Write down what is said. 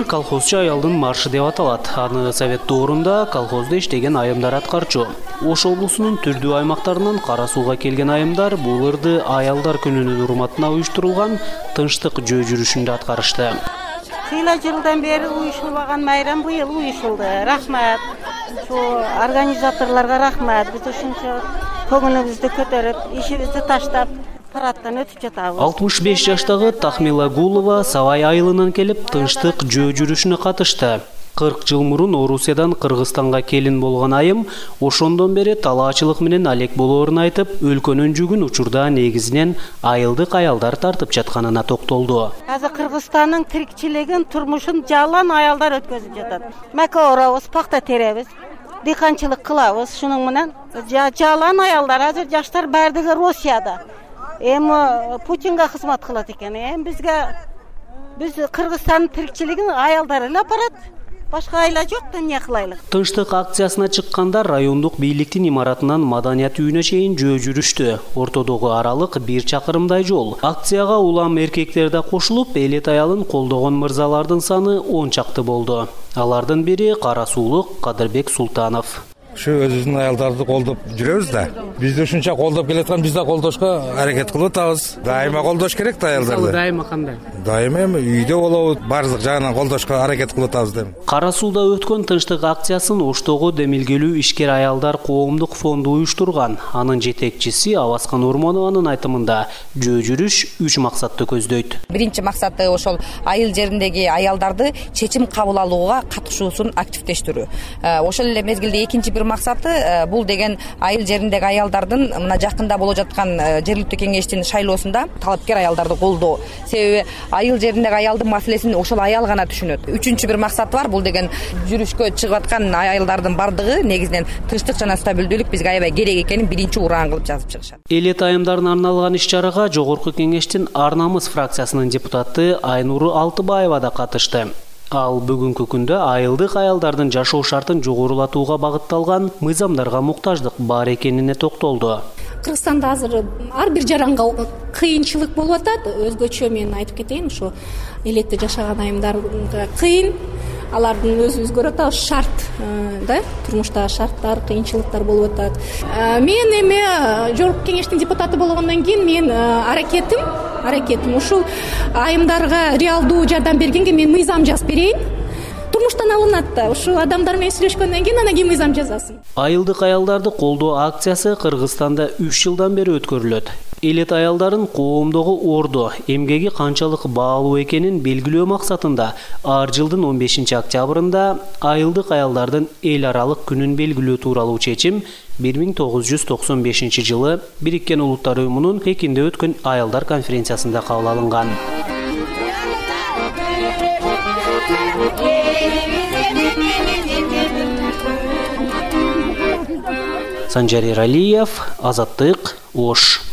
Бир колхозчу аялдын маршы деп аталат. Аны совет доорунда колхозда иштеген айымдар аткарчу. Ош облусунун түрдүү аймактарынан Кара Сууга келген айымдар бул ырды аялдар күнүнүн урматына уюштурулган тынчтык жөө жүрүшүндө аткарышты. Кыйла жылдан бери уюшулбаган майрам быйыл уюшулду. Рахмат. Организаторлорго рахмат. Биз ушунча көңүлүбүздү көтөрүп, ишибизди таштап 65 жаштагы Тахмила Гулова Савай айылынан келип тынчтык жөө жүрүшүнө катышты. 40 жыл мурун Орусиядан Кыргызстанга келин болгон айым ошондон бери талаачылык менен алек болоорун айтып, өлкөнүн жүгүн учурда негизинен айылдык аялдар тартып жатканына токтолду. Азыр Кыргызстандын тирикчилигин, турмушун жалан аялдар өткөзүп жатат. Мака орабыз, пакта теребиз, дыйканчылык кылабыз. Шунун менен жалан аялдар, азыр жаштар бардыгы Россияда. Путинга кызмат кылат экен. Биз Кыргызстандын тирикчилигин аялдар эле апарат. Башка айла жок да эмне кылайлык. Тынчтык акциясына чыккандар райондук бийликтин имаратынан маданият үйүнө чейин жөө жүрүштү. Ортодогу аралык 1 чакырымдай жол. Акцияга улам эркектер да кошулуп, элет аялын колдогон мырзалардын саны 10 чакты болду. Алардын бири Кара Суулук Кадырбек Султанов. Şu özümüzün ayaldardı koldup жүрөбүз да. Bizde şunça koldup keletken biz de koldoşka hareket kılıp atабыз. Daima koldoş керек да ayaldарды. Daima кандай? Daima үйдө болобуз, бардык жагынан колдошко hareket кылып атабыз дейм. Кара Сууда өткөн тынчтык акциясын Оштогу демилгелүү ишкер аялдар коомдук фонду уюштурган. Анын жетекчиси Аваскан Ормонованын айтымында жөө жүрүш 3 максатты көздөйт. Биринчи максаты ошол айыл жериндеги аялдарды чечим кабыл алууга катышуусун активдештирүү. Ошол эле мезгилде экинчи максаты бул деген айыл жериндеги аялдардын мына жакында боло жаткан жергиликтүү кеңештин шайлоосунда талапкер аялдарды колдоо. Себеби айыл жериндеги аялдын маселесин ошол аял гана түшүнөт. Үчүнчү бир максаты бар, бул деген жүрүшкө чыгып аткан аялдардын бардыгы негизинен тынчтык жана стабилдүүлүк бизге аябай керек экенин биринчи ураан кылып жазып чыгышат. Элет айымдарына арналган иш-чарага Жогорку кеңештин Ар намыс фракциясынын депутаты Айнуру Алтыбаева да катышты. Ал бүгүнкү күндө айылдык аялдардын жашоо шартын жогорулатууга багытталган мыйзамдарга муктаждык бар экенине токтолду. Кыргызстанда азыр ар бир жаранга кыйынчылык болуп атат. Өзгөчө мен айтып кетейин, ушу элетте жашаган айымдарга кыйын, алардын өзгөрүп атат шарт, да, турмуштагы шарттар, кыйынчылыктар болуп атат. Мен эми Жогорку кеңештин депутаты болгондон кийин мен аракетим ушул айымдарга реалдуу жардам бергенге мен мыйзам жазып берейин. Турмуштан алынат да, ушул адамдар менен сүйлөшкөндөн кийин анан кийин мыйзам жазасың. Айылдык аялдарды колдоо акциясы Кыргызстанда 3 жылдан бери өткөрүлөт. Элет аялдарын коомдогу ордо, эмгеги канчалык баалуу экенин белгилөө максатында ар жылдын 15 октябрында айылдык аялдардын эл аралык күнүн белгилөө тууралуу чечим 1995 жылы Бириккен Улуттар Уюмунун Пекинде өткөн аялдар конференциясында кабыл алынган. Санжар Эралиев, Азаттык, Ош.